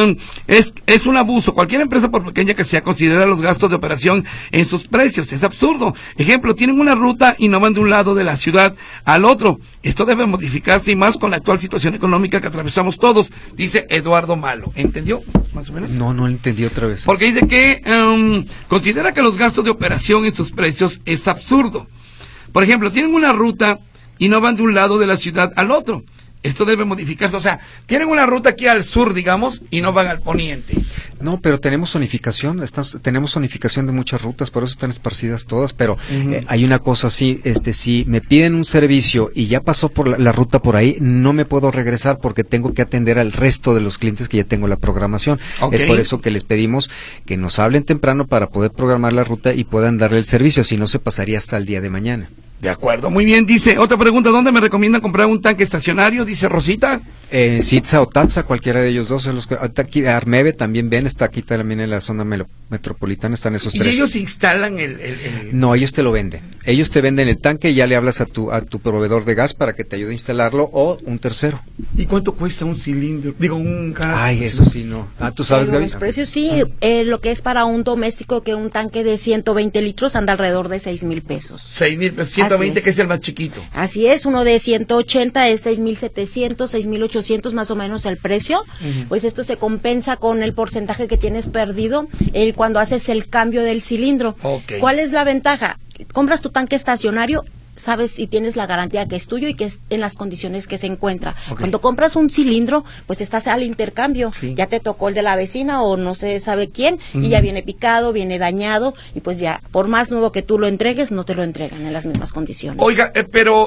Speaker 2: es un abuso. Cualquier empresa, por pequeña que sea, considera los gastos de operación en sus precios. Es absurdo. Ejemplo, tienen una ruta y no van de un lado de la ciudad al otro. Esto debe modificarse y más con la actual situación económica que atravesamos todos, dice Eduardo Malo. ¿Entendió? Más o menos.
Speaker 3: No entendí otra vez.
Speaker 2: Porque dice que considera que los gastos de operación en sus precios es absurdo. Por ejemplo, tienen una ruta y no van de un lado de la ciudad al otro. Esto debe modificarse. O sea, tienen una ruta aquí al sur, digamos, y no van al poniente.
Speaker 3: No, pero tenemos zonificación. Tenemos zonificación de muchas rutas, por eso están esparcidas todas. Pero hay una cosa así, si me piden un servicio y ya pasó por la ruta por ahí, no me puedo regresar porque tengo que atender al resto de los clientes que ya tengo la programación. Es por eso que les pedimos que nos hablen temprano para poder programar la ruta y puedan darle el servicio. Si no, se pasaría hasta el día de mañana.
Speaker 2: De acuerdo, muy bien. Dice, otra pregunta, ¿dónde me recomiendan comprar un tanque estacionario? Dice Rosita.
Speaker 3: Sitza o Tatsa, cualquiera de ellos dos. Aquí Armeve también está aquí también en la zona metropolitana, están esos tres.
Speaker 2: ¿Y ellos instalan el...?
Speaker 3: No, ellos te lo venden. Ellos te venden el tanque y ya le hablas a tu proveedor de gas para que te ayude a instalarlo o un tercero.
Speaker 2: ¿Y cuánto cuesta un cilindro? Digo, un gas.
Speaker 3: Ay, eso sí, no. ¿Tú sabes, Gaby?
Speaker 4: Los precios sí, lo que es para un doméstico, que un tanque de 120 litros anda alrededor de 6,000 pesos. 6,000
Speaker 2: pesos, 120 que es el más chiquito.
Speaker 4: Así es, uno de 180 es 6,700, 6,800 más o menos el precio. Pues esto se compensa con el porcentaje que tienes perdido cuando haces el cambio del cilindro. ¿Cuál es la ventaja? Compras tu tanque estacionario, sabes y tienes la garantía que es tuyo y que es en las condiciones que se encuentra. Cuando compras un cilindro, pues estás al intercambio. Ya te tocó el de la vecina o no se sabe quién y ya viene picado, viene dañado y pues ya, por más nuevo que tú lo entregues, no te lo entregan en las mismas condiciones.
Speaker 2: Oiga, pero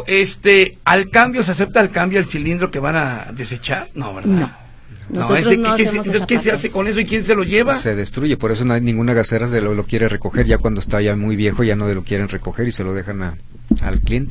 Speaker 2: al cambio, ¿se acepta al cambio el cilindro que van a desechar? No, ¿verdad?
Speaker 4: No. Nosotros no hacemos esa
Speaker 2: parte. ¿Qué se hace con eso y quién se lo lleva?
Speaker 3: Se destruye, por eso no hay ninguna gasera que lo quiere recoger. Ya cuando está ya muy viejo ya no lo quieren recoger y se lo dejan al cliente.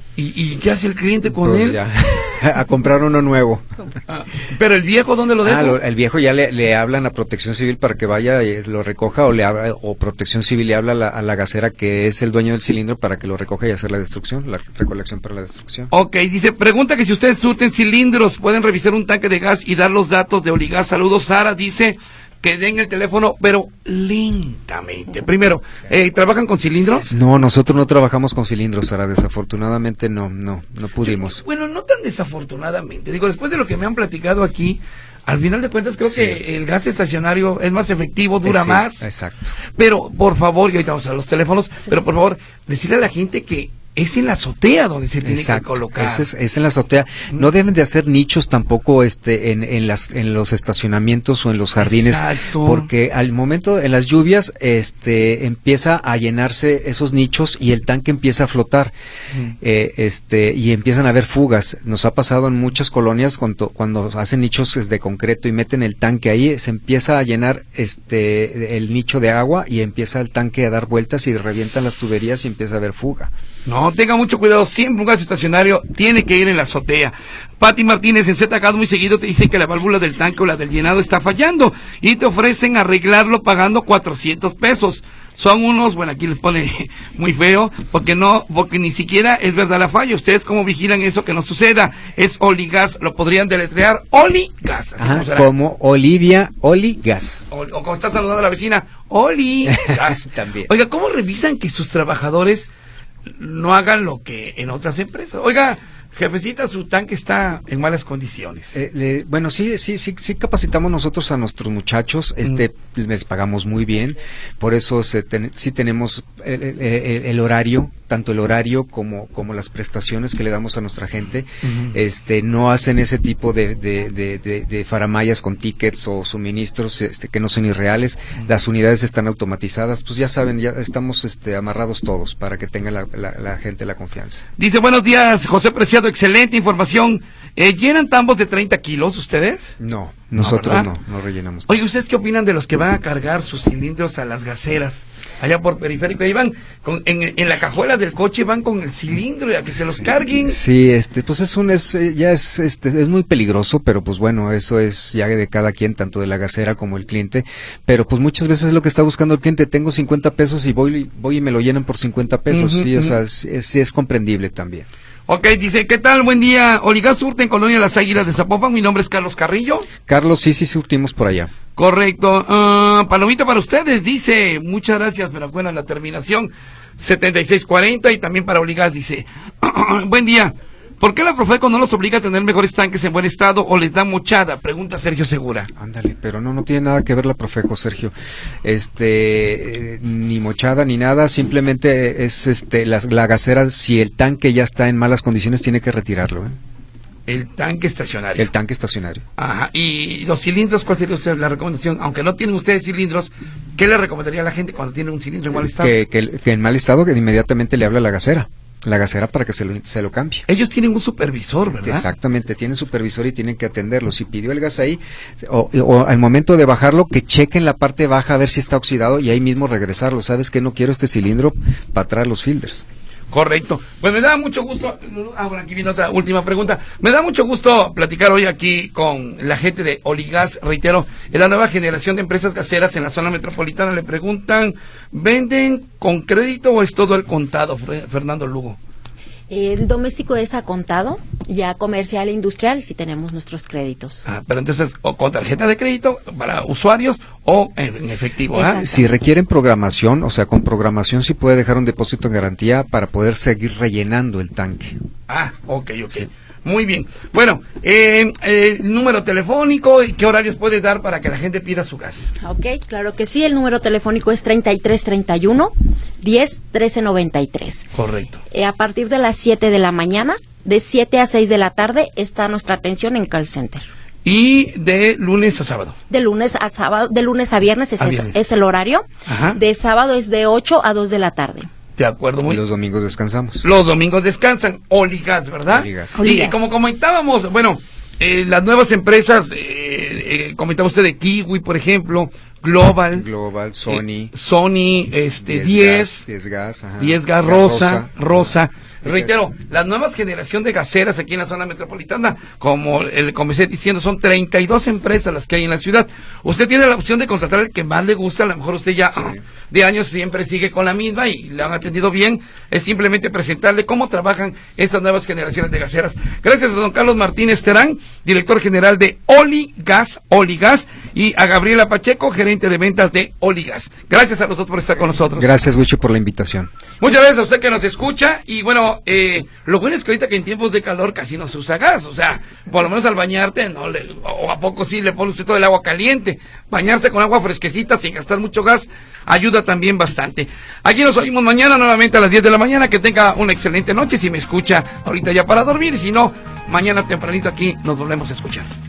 Speaker 2: ¿Y qué hace el cliente con él?
Speaker 3: Ya, a comprar uno nuevo.
Speaker 2: ¿Pero el viejo dónde lo deja?
Speaker 3: El viejo ya le hablan a Protección Civil para que vaya y lo recoja, o Protección Civil le habla a la gasera que es el dueño del cilindro para que lo recoja y hacer la destrucción, la recolección para la destrucción.
Speaker 2: Dice, pregunta que si ustedes surten cilindros, pueden revisar un tanque de gas y dar los datos de Oligas. Saludos, Sara, dice que den el teléfono, pero lentamente. Primero, ¿trabajan con cilindros?
Speaker 3: No, nosotros no trabajamos con cilindros, Sara, desafortunadamente no pudimos.
Speaker 2: Bueno, no tan desafortunadamente. Digo, después de lo que me han platicado aquí, al final de cuentas creo que el gas estacionario es más efectivo, dura más.
Speaker 3: Exacto.
Speaker 2: Pero, por favor, y ahorita vamos a los teléfonos, pero por favor, decirle a la gente que es en la azotea donde se tiene que colocar.
Speaker 3: Es en la azotea. No deben de hacer nichos tampoco en los estacionamientos o en los jardines.
Speaker 2: Exacto.
Speaker 3: Porque al momento en las lluvias empieza a llenarse esos nichos y el tanque empieza a flotar. Y empiezan a haber fugas. Nos ha pasado en muchas colonias cuando hacen nichos de concreto y meten el tanque ahí, se empieza a llenar el nicho de agua y empieza el tanque a dar vueltas y revientan las tuberías y empieza a haber fuga.
Speaker 2: No, tenga mucho cuidado, siempre un gas estacionario tiene que ir en la azotea. Pati Martínez en ZK muy seguido te dicen que la válvula del tanque o la del llenado está fallando y te ofrecen arreglarlo pagando 400 pesos. Son unos, bueno, aquí les pone muy feo, porque ni siquiera es verdad la falla. ¿Ustedes cómo vigilan eso que no suceda? Es Oligas, lo podrían deletrear, Oligas.
Speaker 3: Ajá, como Olivia Oligas.
Speaker 2: O como está saludando a la vecina, Oligas.
Speaker 3: También.
Speaker 2: Oiga, ¿cómo revisan que sus trabajadores no hagan lo que en otras empresas? Oiga, jefecita, su tanque está en malas condiciones.
Speaker 3: Bueno, sí capacitamos nosotros a nuestros muchachos, les pagamos muy bien, por eso sí tenemos el horario, tanto el horario como las prestaciones que le damos a nuestra gente. No hacen ese tipo de faramayas con tickets o suministros que no son irreales. Las unidades están automatizadas, pues ya saben, ya estamos amarrados todos para que tenga la gente la confianza.
Speaker 2: Dice, buenos días, José Preciado, excelente información. ¿Llenan tambos de 30 kilos ustedes?
Speaker 3: No, nosotros no rellenamos.
Speaker 2: Oye, ¿ustedes qué opinan de los que van a cargar sus cilindros a las gaseras? Allá por Periférico, ahí van en la cajuela del coche, van con el cilindro y a que se los carguen.
Speaker 3: Sí, pues es muy peligroso, pero pues bueno, eso es ya de cada quien, tanto de la gasera como el cliente, pero pues muchas veces es lo que está buscando el cliente. Tengo 50 pesos y voy y me lo llenan por 50 pesos, sí, o sea, sí es comprendible también.
Speaker 2: Ok, dice, ¿qué tal? Buen día. Oligas surte en Colonia Las Águilas de Zapopan. Mi nombre es Carlos Carrillo.
Speaker 3: Carlos, sí, surtimos por allá.
Speaker 2: Correcto. Palomita para ustedes, dice. Muchas gracias, pero bueno, la terminación 7640 y también para Oligas, dice. Buen día. ¿Por qué la Profeco no los obliga a tener mejores tanques en buen estado o les da mochada? Pregunta Sergio Segura.
Speaker 3: Ándale, pero no tiene nada que ver la Profeco, Sergio. Ni mochada ni nada, simplemente es la gasera, si el tanque ya está en malas condiciones, tiene que retirarlo, ¿eh?
Speaker 2: El tanque estacionario.
Speaker 3: El tanque estacionario.
Speaker 2: Ajá. ¿Y los cilindros, cuál sería usted la recomendación? Aunque no tienen ustedes cilindros, ¿qué le recomendaría a la gente cuando tiene un cilindro en mal estado?
Speaker 3: Que en mal estado, que inmediatamente le habla a la gasera para que se lo cambie.
Speaker 2: Ellos tienen un supervisor, ¿verdad?
Speaker 3: Exactamente, tienen supervisor y tienen que atenderlo. Si pidió el gas ahí, o al momento de bajarlo, que chequen la parte baja a ver si está oxidado y ahí mismo regresarlo. ¿Sabes qué? No quiero este cilindro para atrás los filters.
Speaker 2: Correcto. Pues me da mucho gusto. Bueno, aquí viene otra última pregunta. Me da mucho gusto platicar hoy aquí con la gente de Oligas. Reitero, es la nueva generación de empresas gaseras en la zona metropolitana. Le preguntan, ¿venden con crédito o es todo el contado, Fernando Lugo?
Speaker 4: El doméstico es a contado, ya comercial e industrial si tenemos nuestros créditos.
Speaker 2: Pero entonces, o con tarjeta de crédito para usuarios o en efectivo.
Speaker 3: Si requieren programación, o sea, con programación sí puede dejar un depósito en garantía para poder seguir rellenando el tanque.
Speaker 2: Ok.
Speaker 3: Sí.
Speaker 2: Muy bien. Bueno, número telefónico y qué horarios puede dar para que la gente pida su gas.
Speaker 4: Ok, claro que sí. El número telefónico es 3331 10 13 93.
Speaker 2: Correcto.
Speaker 4: A partir de las 7 de la mañana, de 7 a 6 de la tarde, está nuestra atención en call center.
Speaker 2: Y de lunes a sábado.
Speaker 4: De lunes a sábado, de lunes a viernes es el horario.
Speaker 2: Ajá.
Speaker 4: De sábado es de 8 a 2 de la tarde.
Speaker 2: De acuerdo, muy
Speaker 3: bien. Y los domingos descansamos.
Speaker 2: Los domingos descansan. Oligas, ¿verdad?
Speaker 3: Oligas.
Speaker 2: Y como comentábamos, bueno, las nuevas empresas, comentaba usted de Kiwi, por ejemplo, Global,
Speaker 3: Sony,
Speaker 2: 10
Speaker 3: Gas,
Speaker 2: Rosa. Reitero, la nueva generación de gaseras aquí en la zona metropolitana, como comencé diciendo, son 32 empresas las que hay en la ciudad. Usted tiene la opción de contratar el que más le gusta, a lo mejor usted ya de años siempre sigue con la misma y le han atendido bien. Es simplemente presentarle cómo trabajan estas nuevas generaciones de gaseras. Gracias a don Carlos Martínez Terán, director general de Oligas, y a Gabriela Pacheco, gerente de ventas de Oligas. Gracias a los dos por estar con nosotros.
Speaker 3: Gracias, Wicho, por la invitación.
Speaker 2: Muchas gracias a usted que nos escucha y bueno, lo bueno es que ahorita que en tiempos de calor casi no se usa gas, o sea, por lo menos al bañarte, o a poco sí le pone usted todo el agua caliente. Bañarse con agua fresquecita sin gastar mucho gas ayuda también bastante. Aquí nos oímos mañana nuevamente a las 10 de la mañana. Que tenga una excelente noche. Si me escucha ahorita ya para dormir, si no, mañana tempranito aquí nos volvemos a escuchar.